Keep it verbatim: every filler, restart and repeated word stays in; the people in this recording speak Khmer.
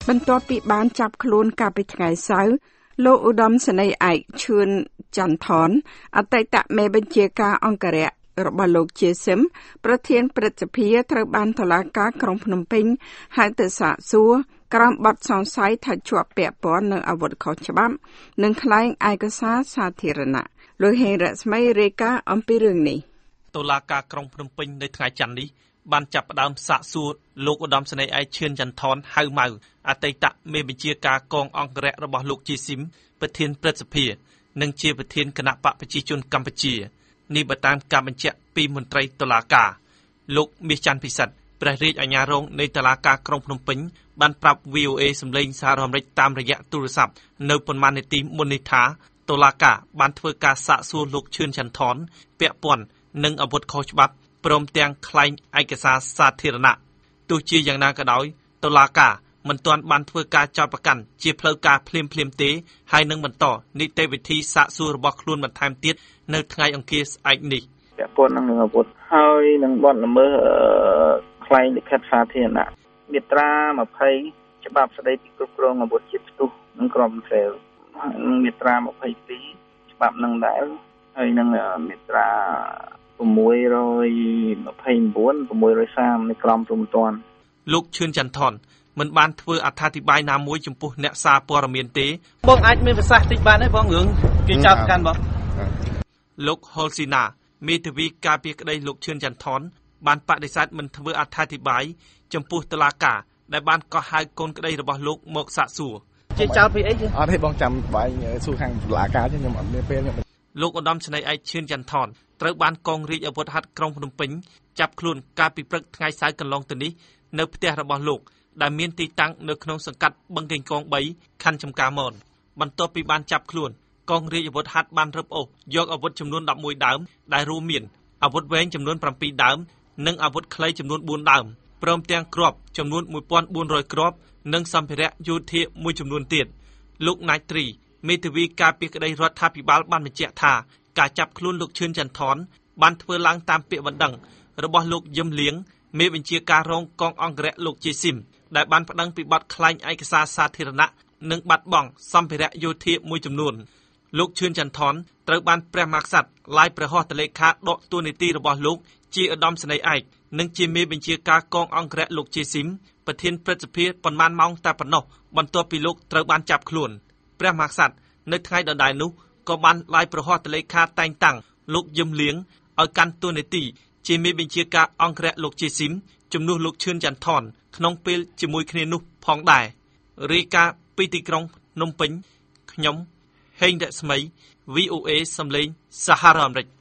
បន្ទាប់ពីបានចាប់ខ្លួនកាលពីថ្ងៃសៅរ៍លោកឧត្តមសេនីយ៍ឯកឈឿនចន្ទថនអតីតមេបញ្ជាការអង្គរៈរបស់លោកជាសឹមប្រធានព្រឹទ្ធសភាត្រូវបានតុលាការក្រុងភ្នំពេញហៅទៅសាកសួរក្រោមបទសង្ស័យថាជាប់ពាក់ព័ន្ធនឹងអាវុធខុសច្បាប់និងក្លែងឯកសារសាធារណៈលោកហេងរស្មីរាយការណ៍អំពីរឿងនេះតុលាការក្រុងភ្នំពេញនៅថ្ងៃច័ន្ទនេះបានចាប់ផ្ដើមសាកសួរលោកឧត្តមសេនីយ៍ឯកឈឿនចន្ទថនហៅម៉ៅអតីតមេបញ្ជាការកងអង្គរៈរបស់លោកជាស៊ីមប្រធានព្រឹទ្ធសភានិងជាប្រធានគណៈបកប្រជាជនកម្ពុជានេះបើតាមការបញ្ជាក់ពីមន្ត្រីតុលាការលោកមាសច័ន្ទពិសិដ្ឋព្រះរាជអាជ្ញារងនៃតុលាការក្រុងភ្នំពេញបានប្រាប់ វី អូ អេ សម្លេងសហរដ្ឋអាមេរិកតាមរយៈទូរស័ព្ទនៅប៉ុន្មាននាទីមុននេះថាតុលាការបានធ្វើការសាកសួរលោកឈឿនចន្ទថនពាក់ព័ន្ធនឹងអាវុធខុសច្បាប់ព្រមទាំងក្លែងឯកសារសាធារណៈទោះជាយ៉ាងណាក៏ដោយតុលាការមិនទាន់បានធ្វើការចោទប្រកាន់ជាផ្លូវការភ្លាមភ្លាមទេហើយនឹងបន្តនីតិវិធីសាកសួររបស់ខ្លួនបន្ថែមទៀតនៅថ្ងៃអង្គារស្អែកនេះពាក់ព័ន្ធនឹងអាវុធហើយនឹងបទល្មើសក្លែងលិខិតសាធារណៈមាត្រាยี่สิบច្បាប់ស្តីពីគ្រប់គ្រងអាវុធជាតិផ្ទុះនិងក្រុមសែលនិងមាត្រាยี่สิบสองច្បាប់នឹងដែរហើយនឹងមាត្រាหกร้อยยี่สิบเก้า หกร้อยสามสิบនៃក្រមព្រហ្មទណ្ឌលោកឈឿនចន្ទថនមិនបានធ្វើអត្ថាធិប្បាយណាមួយចំពោះអ្នកសារព័ត៌មានទេបងអាចមានប្រសាសន៍តិចបានទេបងរឿងគេចោទកាន់បងលោកហុលស៊ីណាមេធាវីការពារក្តីលោកឈឿនចន្ទថនបានបដិសេធមិនធ្វើអត្ថាធិប្បាយចំពោះតុលាការដែលបានកោះហៅកូនក្តីរបស់លោកមកសាកសួរជាចោទពីអីអត់ទេបងចាំបាយសួរខាងតុលាការទេខ្ញុំអត់មានពេលខ្ញុំលោកឧត្តមសេនីយ៍ឯកឈឿនចន្ទថនត្រូវបានកងរាជអាវុធហត្ថក្រុងភ្នំពេញចាប់ខ្លួនកាលពីព្រឹកថ្ងៃសៅរ៍កន្លងទៅនេះនៅផ្ទះរបស់លោកដែលមានទីតាំងនៅក្នុងសង្កាត់បឹងកេងកងបីខណ្ឌចំការមនបន្ទាប់ពីបានចាប់ខ្លួនកងរាជអាវុធហត្ថបានរឹបអូសយកអាវុធចំនួនដប់មួយដើមដែលរួមមានអាវុធវែងចំនួនប្រាំពីរដើមនិងអាវុធខ្លីចំនួនបួនដើមព្រមទាំងគ្រាប់ចំនួនមួយពាន់បួនរយគ្រាប់និងសម្ភារៈយោធាមួយចំនួនទៀតលោកណាយត្រីមេធាវីការពារក្តីរដ្ឋាភិបាលបានបញ្ជាក់ថាការចាប់ខ្លួនលោកឈឿនចន្ទថនបានធ្វើឡើងតាមពាក្យបណ្ដឹងរបស់លោកយឹមលៀងមេបញ្ជាការរងកងអង្គរៈលោកជាស៊ីមដែលបានប្តឹងពីបទក្លែងឯកសារសាធារណៈនិងបាត់បង់សម្ភារៈយោធាមួយចំនួនលោកឈឿនចន្ទថនត្រូវបានព្រះមហាក្សត្រឡាយព្រះហស្ថលេខាដកតួនាទីរបស់លោកជាឧត្តមសេនីយ៍ឯកនិងជាមេបញ្ជាការកងអង្គរៈលោកជាស៊ីមប្រធានព្រឹទ្ធសភាប៉ុន្មានម៉ោងតែប៉ុណ្ណោះបន្ទាប់ពីលោកត្រូវបានចាប់ខ្លួនព្រះមហាក្សត្រនៅថ្ងៃដដែលនោះក៏បានឡាយព្រះហស្ថលេខាតែងតាំងលោកយឹមលៀងឲ្យកាន់តួនាទីជាមេបញ្ជាការអង្គរៈលោកជាស៊ីមជំនួសលោកឈឿនចន្ទថនក្នុងពេលជាមួយគ្នានោះផងដែររាយការណ៍ពីទីក្រុងភ្នំពេញខ្ញុំហេងរស្មី វី អូ អេ សំឡេងសហរដ្ឋអាមេរិក